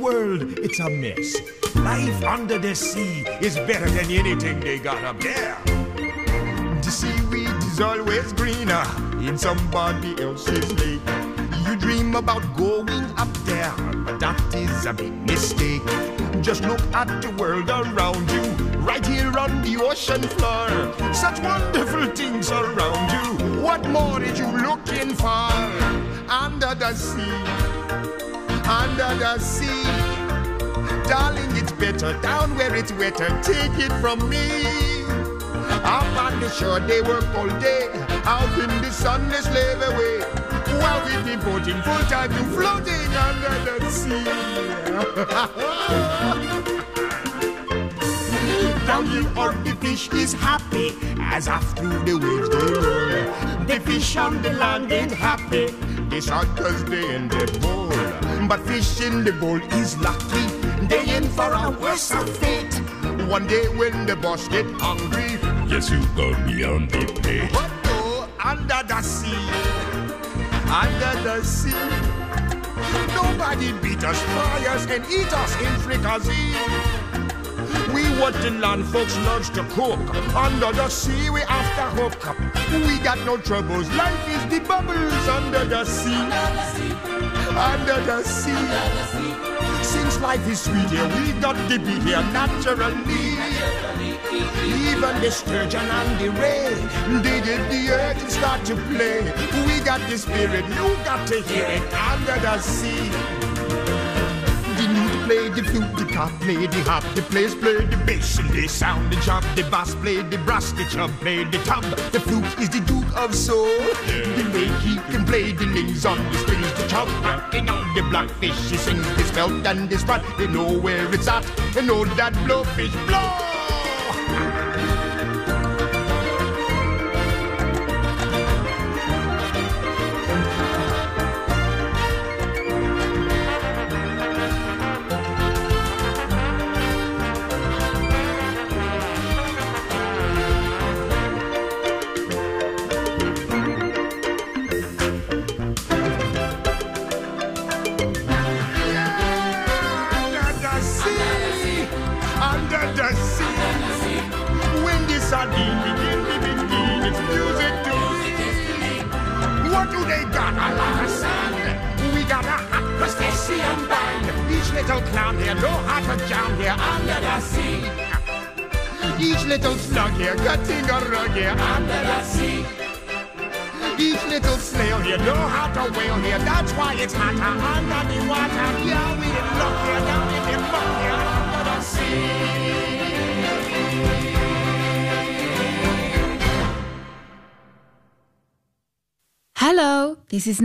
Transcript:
world, it's a mess. Life under the sea is better than anything they got up there. The seaweed is always greener in somebody else's lake. You dream about going up there, but that is a big mistake. Just look at the world around you, right here on the ocean floor. Such wonderful things around you. What more are you looking for? Under the sea, under the sea. Darling, it's better down where it's wetter. Take it from me. Up on the shore they work all day, out in the sun they slave away, while we devoting full time to floating under the sea. Down here on the fish is happy, as off through the waves they roll. The fish on the land ain't happy, they shot 'cause they in the bowl. But fish in the bowl is lucky, they in for a worse of fate. One day when the boss get hungry, yes, you go beyond the pay. But no, under the sea, under the sea, nobody beat us, fry us, and eat us in fricassee. We what the land folks loves to cook. Under the sea, we after hook up. We got no troubles. Life is the bubbles under the sea. Under the sea. Since life is sweet here, we got to be here naturally. Even the sturgeon and the ray, they did the earth and start to play. We got the spirit, you got to hear it under the sea. The lute play the flute, the cop play the harp, the players play the bass and they sound the chop. The bass play the brass, the chub play the tub. The flute is the duke of soul. The way he can play the lings on the strings, the chub rocking on the blackfish. He sings his belt and his sprat. They know where it's at. They know that blowfish blow. Sardine begin to begin, it's music to me. What do they got? A lot of sand. We got a hot crustacean band. Each little clown here know how to jam here under the sea. Each little slug here cutting a rug here under the sea. Each little snail here know how to whale here. That's why it's hotter under the water. Yeah, we in luck here, down in the muck here under the sea. Hello, this is